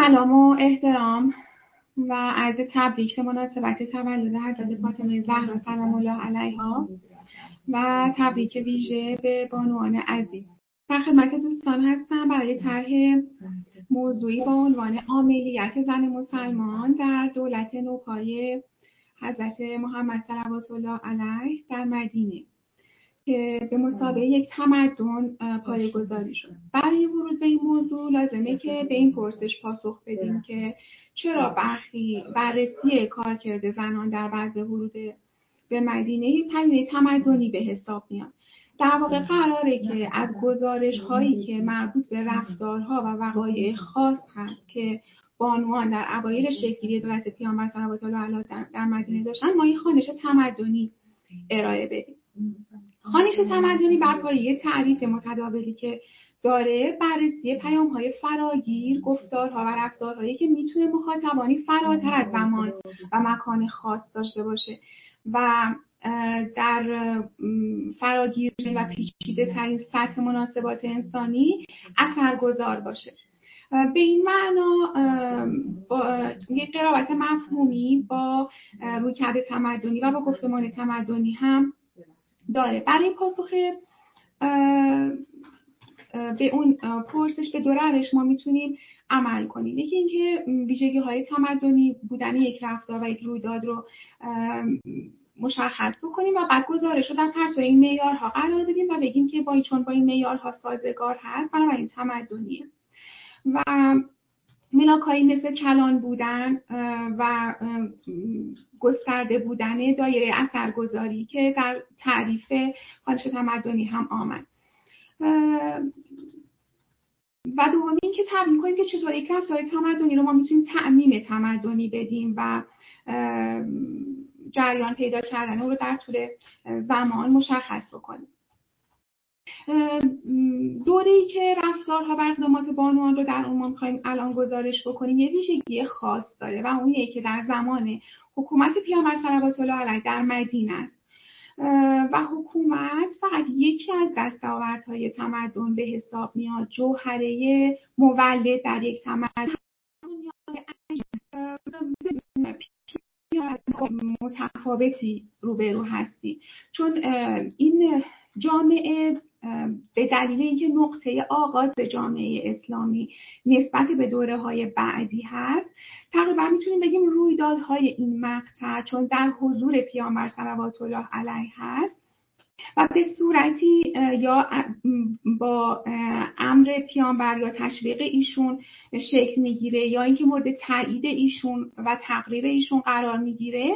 سلام و احترام و عرض تبریک به مناسبت تولد حضرت فاطمه زهرا سلام الله علیها و تبریک ویژه به بانوان عزیز. در خدمت دوستان هستم برای طرح موضوعی با عنوان عاملیت زن مسلمان در دولت نوپای حضرت محمد صلوات الله علیه در مدینه که به مثابه یک تمدن پایه‌گذاری شد. برای ورود به این موضوع لازمه که به این پرسش پاسخ بدیم که چرا بررسی کارکرد زنان در بعد ورود به مدینه پدیده تمدنی به حساب میاد. در واقع قراره که از گزارش هایی که مربوط به رفتارها و وقایع خاص هست که بانوان در اوایل شکل‌گیری دولت پیامبر صلوات الله علیه در مدینه داشتن ما این خوانش تمدنی ارائه بدیم. خوانش تمدنی بر پایه تعریف متداولی که داره بررسی پیام‌های فراگیر، گفتارها و رفتارهایی که میتونه مخاطبانی فراتر از زمان و مکان خاص داشته باشه و در فراگیر و پیچیده ترین سطح مناسبات انسانی اثرگذار باشه. به این معنا یک قرابت مفهومی با رویکرد تمدنی و با گفتمان تمدنی هم داره. برای پاسخ به اون پرسش به دو روش ما میتونیم عمل کنیم. یکی اینکه ویژگی‌های تمدنی بودن یک رفتار و یک رویداد رو مشخص بکنیم و بعد گزارش رو در پرتو این معیارها قرار بدیم و بگیم که چون با این معیارها سازگار هست بنابراین تمدنیه. و ملاکایی مثل کلان بودن و گسترده بودن دایره اثرگذاری که در تعریف خوانش تمدنی هم آمد. و دومی این که تبیین کنیم که چطور یک رفتار تمدنی رو ما میتونیم تعمیم تمدنی بدیم و جریان پیدا کردن اون رو در طول زمان مشخص بکنیم. دوره‌ای که رفتارها و اقدامات بانوان رو در اون ما می‌خوایم الان گزارش بکنیم یه ویژگی خاص داره و اونیه که در زمان حکومت پیامبر صلوات الله علیه در مدینه است و حکومت فقط یکی از دستاوردهای تمدن به حساب میاد. جوهره مولد در یک تمدن متفاوتی روبرو هستی، چون این جامعه به دلیل اینکه نقطه آغاز جامعه اسلامی نسبت به دوره‌های بعدی هست تقریبا میتونیم بگیم رویدادهای این مقطع چون در حضور پیامبر صلوات الله علیه هست و به صورتی یا با امر پیامبر یا تشویق ایشون شکل میگیره یا اینکه مورد تایید ایشون و تقریر ایشون قرار میگیره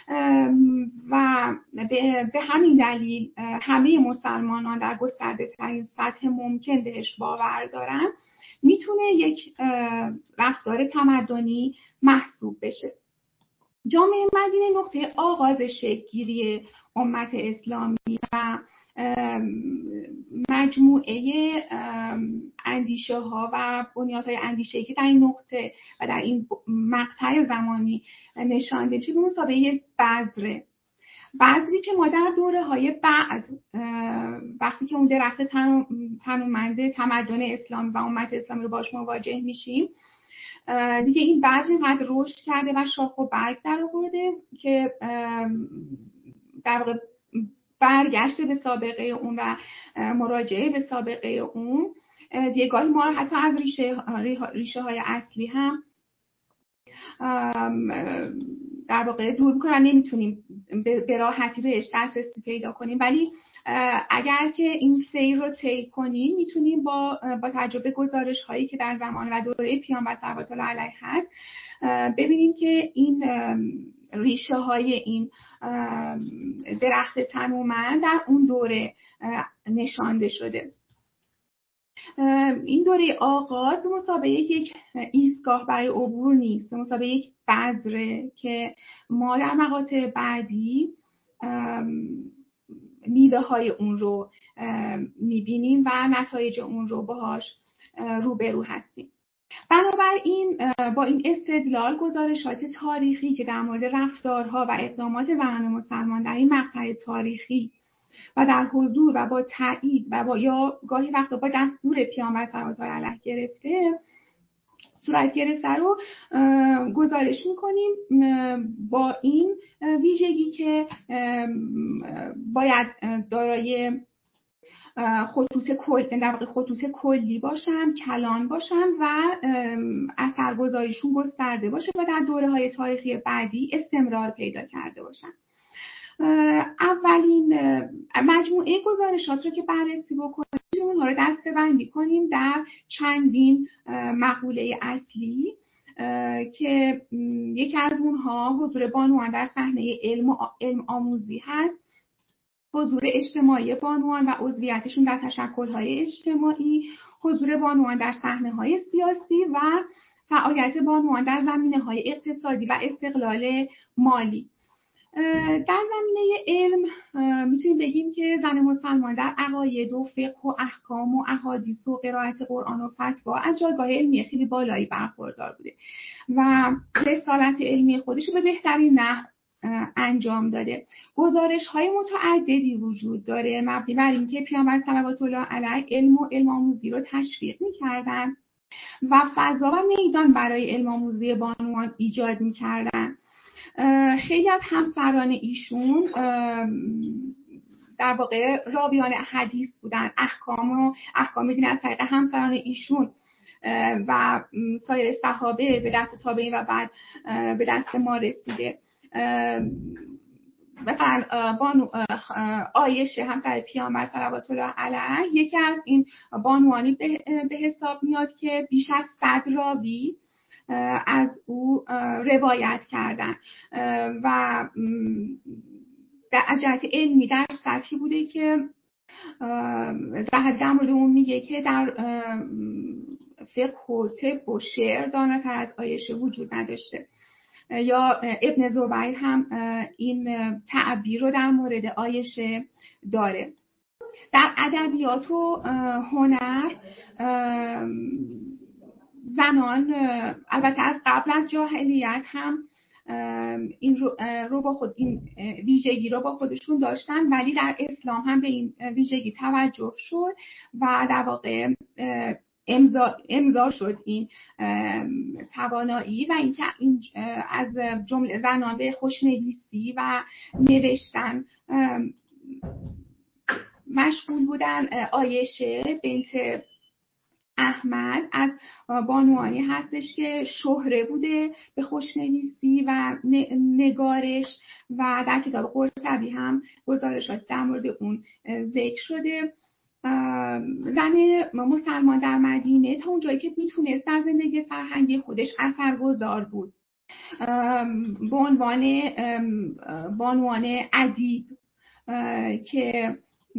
و به همین دلیل همه مسلمانان در گسترده ترین سطح ممکن بهش باور دارن میتونه یک رفتار تمدنی محسوب بشه. جامعه مدینه نقطه آغاز شکل‌گیری امت اسلامی و مجموعه اندیشه ها و بنیادهای اندیشه‌ای که در این نقطه و در این مقطع زمانی نشانده میشه به مثابه یک بذری که ما در دوره‌های بعد وقتی که اون درخت تنومند تمدن اسلامی و امت اسلامی رو باش مواجه میشیم دیگه این بذر اینقدر رشد کرده و شاخ و برگ در آورده که در واقع برگشت به سابقه اون و مراجعه به سابقه اون دیگه گاهی ما رو حتی از ریشه های اصلی هم در واقع دور میکنن، نمیتونیم به راحتی بهش دسترسی پیدا کنیم. ولی اگر که این سیر رو طی کنیم میتونیم با تجربه گزارش هایی که در زمان و دوره پیامبر صلوات الله علیه هست ببینیم که این ریشه های این درخت تنومند در اون دوره نشانده شده. این دوره آغاز به مثابه یک ایستگاه برای عبور نیست، به مثابه یک بذره که ما در مقاطع بعدی میوه های اون رو میبینیم و نتایج اون رو باهاش روبرو هستیم. بنابراین با این استدلال گزارشات تاریخی که در مورد رفتارها و اقدامات زنان مسلمان در این مقطع تاریخی و در حضور و با تایید و یا گاهی وقتا با دستور پیامبر صلوات الله علیه گرفته صورت گرفته رو گزارش میکنیم با این ویژگی که باید دارای خطوط کلی باشن، کلان باشن و اثرگذاریشون گسترده باشه و در دوره‌های تاریخی بعدی استمرار پیدا کرده باشن. اولین مجموعه گزارشات رو که بررسی بکنیم اونها رو دسته‌بندی کنیم در چندین مقوله اصلی که یکی از اونها حضور بانوان در صحنه علم آموزی هست، حضور اجتماعی بانوان و عضویتشون در تشکل‌های اجتماعی، حضور بانوان در صحنه‌های سیاسی و فعالیت بانوان در زمینه‌های اقتصادی و استقلال مالی. در زمینه علم میتونیم بگیم که زن مسلمان در عقاید و فقه و احکام و احادیث و قرائت قرآن و فتوا از جایگاه علمی خیلی بالایی برخوردار بوده و رسالت علمی خودش رو به بهترین نحو انجام داده. گزارش‌های متعددی وجود داره مبنی بر اینکه پیامبر صلوات الله علیه علم و علم آموزی رو تشویق می‌کردن و فضا و میدان برای علم آموزی بانوان ایجاد می‌کردن. خیلی از همسران ایشون در واقع راویان حدیث بودن، احکام دین از طریق همسران ایشون و سایر صحابه به دست تابعین و بعد به دست ما رسیده. مثلا عایشه همسر پیامبر صلوات الله علیه یکی از این بانوانی به حساب میاد که بیش از 100 راوی از او روایت کردن و در جهت علمی در سطحی بوده که در مورد اون میگه که در فقه و طب و شعر داناتر از عایشه وجود نداشته. یا ابن زبیر هم این تعبیر رو در مورد عایشه داره. در ادبیات و هنر زنان البته از قبل از جاهلیت هم این ویژگی رو با خودشون داشتن، ولی در اسلام هم به این ویژگی توجه شد و در واقع امضا شد این توانایی و اینکه این از جمله زنان به خوشنویسی و نوشتن مشغول بودن. عایشه بنت احمد از بانوانی هستش که شهره بوده به خوشنویسی و نگارش و در کتاب قرطبی هم گزارشات در مورد اون ذکر شده. زن مسلمان در مدینه تا اونجایی که میتونست در زندگی فرهنگی خودش اثرگذار بود. به عنوان بانوان ادیب که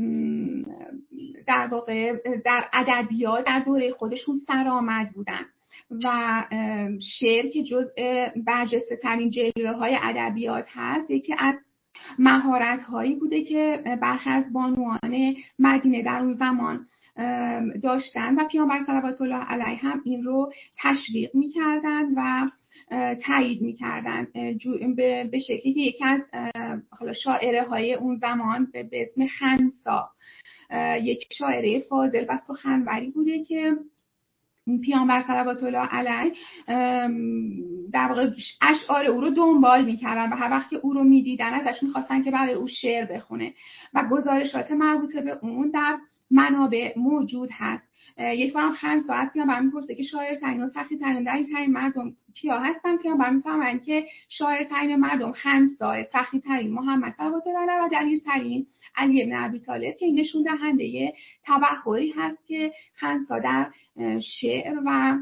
در واقع در ادبیات در دوره خودشون سرآمد بودن و شعر که جزء برجسته ترین جلوه های ادبیات هست، یکی از مهارت هایی بوده که برخی از بانوان مدینه در اون زمان داشتن و پیامبر صلوات الله علیه هم این رو تشویق می‌کردن و تایید می‌کردن به شکلی که یکی از حالا شاعره های اون زمان به اسم خنسا، یک شاعره فاضل و سخنوری بوده که پیامبر صلوات الله علیه در واقع اشعار او رو دنبال می‌کردن و هر وقت که او رو می‌دیدن ازش می‌خواستن که برای او شعر بخونه و گزارشات مربوطه به اون در منابع موجود هست. یک بارم خنسا از پیامبر می‌پرسه که شاعر ترین و سخی ترین در این مردم کیا هستن؟ پیامبر می‌فهمن که شاعر ترین مردم خنسا، سخی ترین محمد صلوات الله علیه و دلیر ترین علی بن ابی طالب، که این نشون دهنده تبحری هست که خنسا در شعر و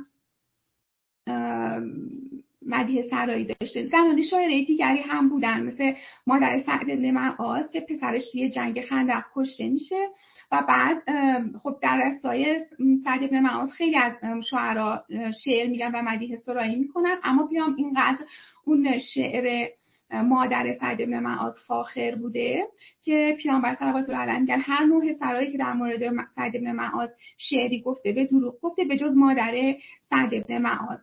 مدیح سرایی داشته. زنان شاعره دیگری هم بودن مثل مادر سعد بن معاذ که پسرش توی جنگ خندق کشته میشه و بعد خب در راستای سعد بن معاذ خیلی از شاعرها شعر میگن و مدیح سرایی میکنن، اما بیام اینقدر اون شعر مادر سعد بن معاذ فاخر بوده که پیامبر صلوات الله علیه میگن هر نوع سرایی که در مورد سعد بن معاذ شعری گفته به دروغ گفته به جز مادر سعد بن معاذ.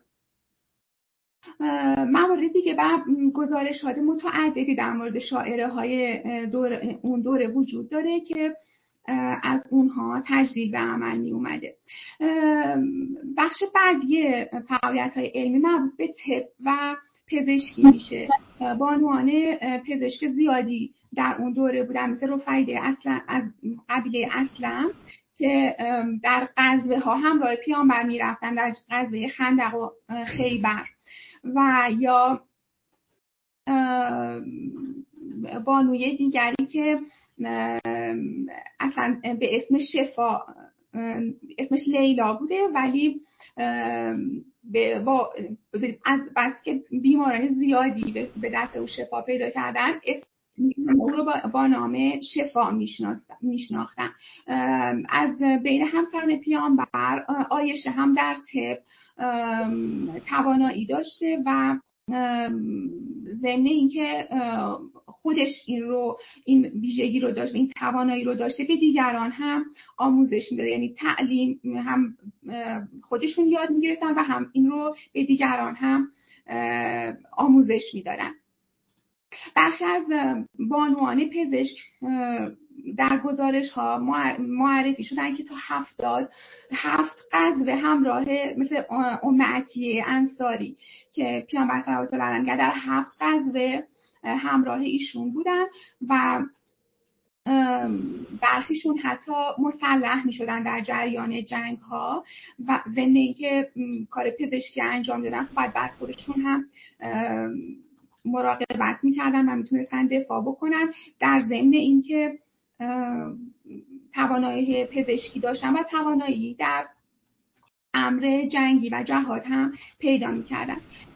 موارد دیگه و گزارشات متعددی در مورد شاعره های اون دوره وجود داره که از اونها تجدید به عمل می اومده. بخش بعدی فعالیت‌های علمی مربوط به طب و پزشکی میشه. بانوان پزشک زیادی در اون دوره بودن، مثل رفیده اسلم از قبیله اسلم که در غزوه ها همراه پیامبر میرفتن، در غزوه خندق و خیبر، و یا بانوی دیگری که اصلا به اسم شفا، اسمش لیلا بوده، ولی بس که بیماران زیادی به دست او شفا پیدا کردن، او رو با نام شفا میشناختن. از بین همسران پیامبر عایشه هم در طب توانایی داشته و ضمن اینکه خودش این ویژگی رو داشت، این توانایی رو داشته، به دیگران هم آموزش میداد. یعنی تعلیم هم خودشون یاد میگرفتن و هم این رو به دیگران هم آموزش میدادن. برخی از بانوان پزشک در گزارش ها معرفی شدن که تا 77 غزوه همراه، مثل ام عطیه انصاری که پیامبر صلوات الله علیه در 7 غزوه همراه ایشون بودن و برخیشون حتی مسلح می شدن در جریان جنگ ها و ضمن اینکه کار پزشکی انجام دادن، بعد خودشون هم مراقبت میکردن و میتونستن دفاع بکنن، در ضمن اینکه توانایی پزشکی داشتن و توانایی در امر جنگی و جهاد هم پیدا میکردن.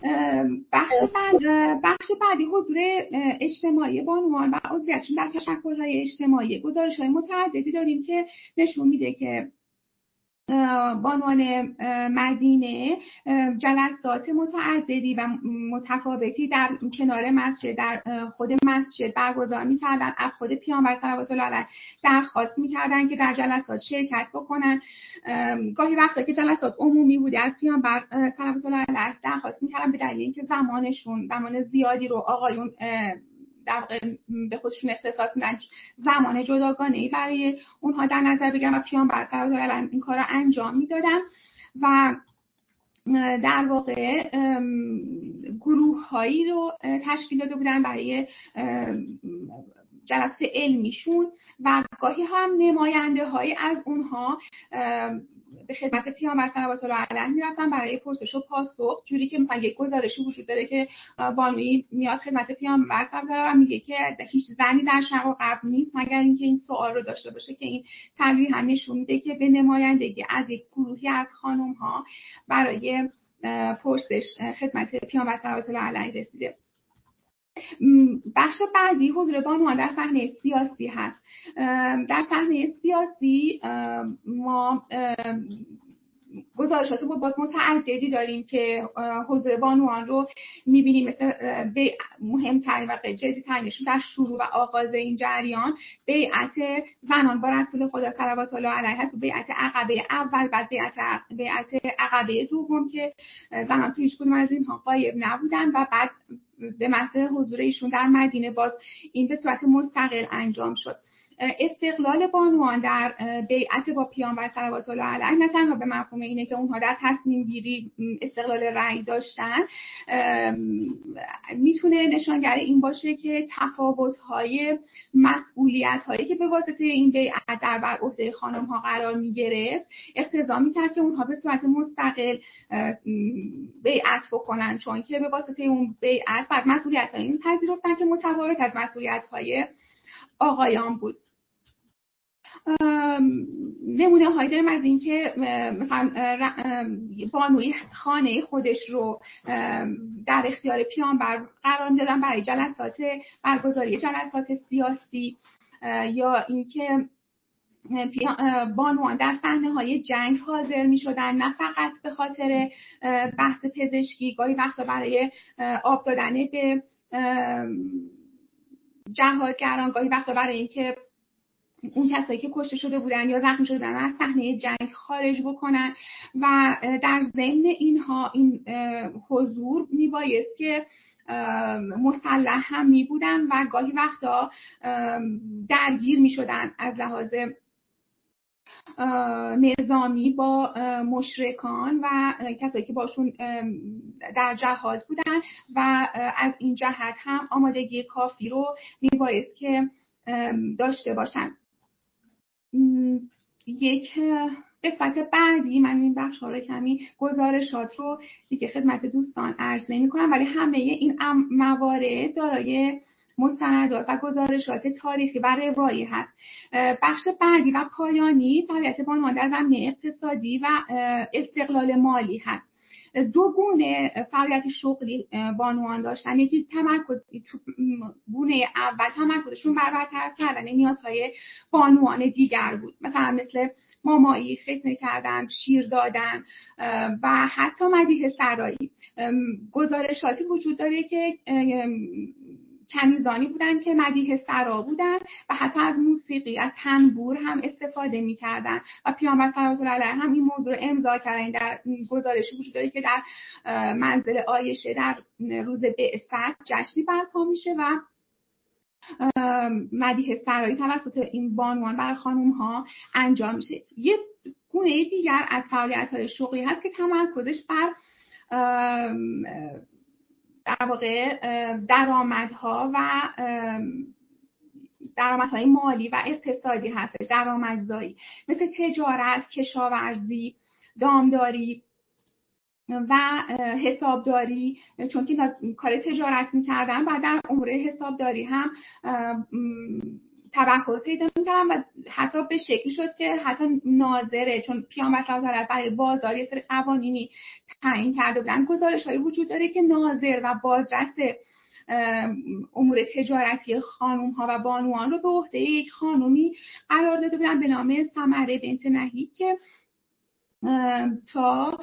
بخش بعدی حضور اجتماعی بانوان و عضویتشون در تشکل‌های اجتماعی. گزارش‌های متعددی داریم که نشون میده که بانوان مدینه جلسات متعددی و متفاوتی در کنار مسجد، در خود مسجد برگزار می‌کردن. از خود پیامبر صلوات الله علیه درخواست می‌کردن که در جلسات شرکت بکنن. گاهی وقتا که جلسات عمومی بوده، از پیامبر صلوات الله علیه درخواست می‌کردن به دلیل اینکه زمان زیادی رو آقایون در واقع به خودشون اختصاص میدن، زمان جداگانه‌ای برای اونها در نظر بگیرن و پیامبر صلوات الله علیه این کار رو انجام میدادن و در واقع گروه‌هایی رو تشکیل داده بودن برای جلسه علمیشون و گاهی هم نماینده‌هایی از اونها به خدمت پیامبر صلوات الله علیه میرفتن برای پرسش و پاسخ. جوری که مثلا یک گزارشی وجود داره که بانویی میاد خدمت پیامبر صلوات الله و میگه که هیچ زنی در شرق و غرب نیست مگر اینکه این سوال رو داشته باشه، که این تلویحا نشون میده که به نمایندگی از یک گروهی از خانم‌ها برای پرسش خدمت پیامبر صلوات الله علیه رسیده. بخش بعدی حضور بانوان در صحنه سیاسی هست. در صحنه سیاسی ما گزارشات باز متعددی داریم که حضور بانوان رو میبینیم، مثل مهمترین و جدی‌ترینشون در شروع و آغاز این جریان بیعت زنان با رسول خدا صلوات الله علیه هست، بیعت عقبه اول، بعد بیعت عقبه دوم که زنان تو هیچ کدوم از اینها غایب نبودن و بعد به محض حضور ایشون در مدینه باز این به صورت مستقل انجام شد. استقلال بانوان در بیعت با پیامبر صلوات الله علیه نه تنها به مفهوم اینه که اونها در تصمیم گیری استقلال رأی داشتن، میتونه نشانگر این باشه که تفاوت‌های مسئولیت‌هایی که به واسطه این بیعت در بر عهده خانم‌ها قرار می‌گرفت اقتضا می‌کرد که اونها به صورت مستقل بیعت بکنن، چون که به واسطه اون بیعت بعد مسئولیت‌هایی می‌پذیرفتن که متفاوت از مسئولیت‌های آقایان بود. نمونه هایی داریم از این که مثلا بانوی خانه خودش رو در اختیار پیامبر قرار میدادن برای برگزاری جلسات سیاسی، یا اینکه بانوان در صحنه های جنگ حاضر می شدن، نه فقط به خاطر بحث پزشکی، گاهی وقتا برای آب دادن به جهادگران، گاهی وقتا برای اینکه اون کسایی که کشته شده بودن یا زخمی شده بودن از صحنه جنگ خارج بکنن. و در ضمن اینها این حضور میبایست که مسلح هم میبودن و گاهی وقتا درگیر میشدن از لحاظ نظامی با مشرکان و کسایی که باشون در جهاد بودن و از این جهت هم آمادگی کافی رو میبایست که داشته باشن. یک قسمت بعدی من این بخش ها رو کمی گزارشات رو دیگه خدمت دوستان عرض نمی کنم، ولی همه این موارد دارای مستندات و گزارشات تاریخی و روایی هست. بخش بعدی و پایانی فعالیت بانوان در زمینه اقتصادی و استقلال مالی هست. دو گونه فعالیت شغلی بانوان داشتن. یکی تمرکز گونه اول تمرکزشون بر برطرف کردن نیازهای بانوان دیگر بود، مثلا مثل مامایی، ختنه کردن، شیر دادن و حتی مدیح سرایی. گزارشاتی وجود داره که کنیزانی بودن که مدیح سرا بودن و حتی از موسیقی، از تنبور هم استفاده می‌کردن و پیامبر صلوات الله علیه هم این موضوع رو امضا کردن. در گزارشی وجود داره که در منزل عایشه در روز بعثت جشنی برپا میشه و مدیح سرایی توسط این بانوان برای خانم‌ها انجام میشه. یه گونه دیگر از فعالیت‌های شغلی هست که تمرکزش بر در واقع درآمدها و درآمدهای مالی و اقتصادی هستش، درآمدزایی، مثل تجارت، کشاورزی، دامداری و حسابداری، چون که کار تجارت میکردن و در امور حسابداری هم تبحر پیدا میکردن و حتی به شکلی شد که حتی ناظره، چون پیامبر صلی الله علیه و برای بازار یه سری قوانینی تعیین کرده بودن، گزارش‌هایی وجود داره که ناظر و بازرس امور تجارتی خانم‌ها و بانوان رو به عهده یک خانمی قرار داده بودن به نام ثمره بنت نهیک که تا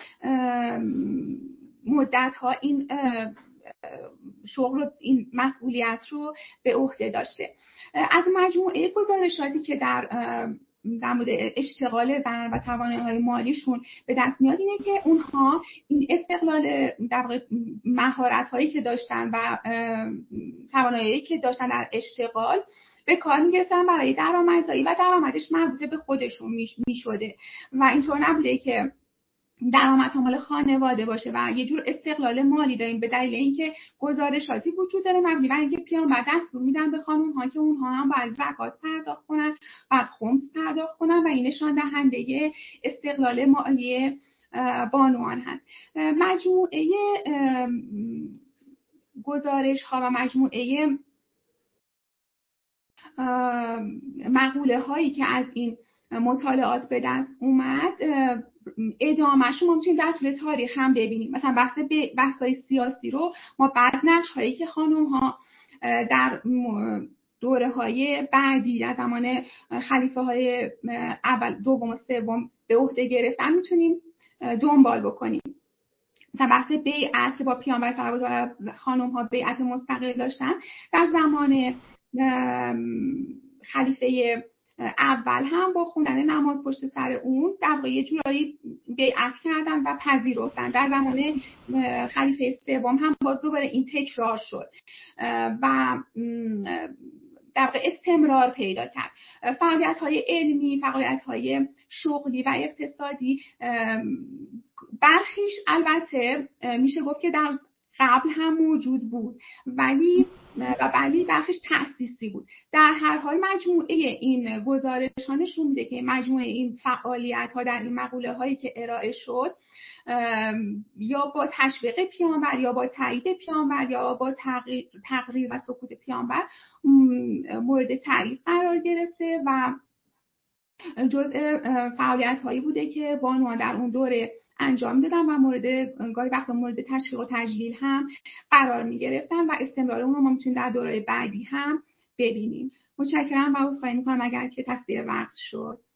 مدت‌ها این شغل رو، این مسئولیت رو به عهده داشته. از مجموعه گزارشاتی که در مورد اشتغال زن و توانایی‌های مالیشون به دست میاد اینه که اونها این استقلال در واقع مهارت‌هایی که داشتن و توانایی‌هایی که داشتن در اشتغال به کار می‌گرفتن برای درآمدزایی و درآمدش مربوط به خودشون میشده و اینطور نبوده که درآمد مال خانواده باشه و یه جور استقلال مالی داریم به دلیل اینکه گزارشاتی وجود داره مبنی بر اینکه پیامبر دستور میدن به خانم‌ها که اونها هم باید زکات پرداخت کنن، بعد خمس پرداخت کنن و این نشان دهنده استقلال مالی بانوان هست. مجموعه گزارش‌ها و مجموعه مقوله هایی که از این مطالعات به دست اومد ادامه‌شو ما میتونیم در طول تاریخ هم ببینیم. مثلا بحث‌های سیاسی رو ما بعد نقش‌هایی که خانم‌ها در دوره‌های بعدی در زمان خلیفه‌های اول، دوم و سوم به عهده گرفتن میتونیم دنبال بکنیم. مثلا بحث بیعت که با پیامبر صلوات الله علیه خانم‌ها بیعت مستقل داشتن، در زمان خلیفه اول هم با خوندن نماز پشت سر اون در واقع یه جورایی بیعت کردن و پذیرفتن. در زمان خلیفه سوم هم باز دوباره این تکرار شد و در واقع استمرار پیدا کرد. فعالیت‌های علمی، فعالیت‌های شغلی و اقتصادی برخیش البته میشه گفت که در قبل هم موجود بود ولی برخیش تأسیسی بود. در هر حال مجموعه این گزارش‌ها نشون میده که مجموعه این فعالیت‌ها در این مقوله هایی که ارائه شد یا با تشویق پیامبر یا با تایید پیامبر یا با تقریر و سکوت پیامبر مورد تایید قرار گرفته و جزء فعالیت‌هایی بوده که بانوان در اون دوره انجام دادن و گاهی وقتا مورد تشویق و تجلیل هم قرار می‌گرفتن و استمرار اون رو ما میتونیم در دوره بعدی هم ببینیم. متشکرم و عذرخواهی می‌کنم اگر که تقصیر وقت شد.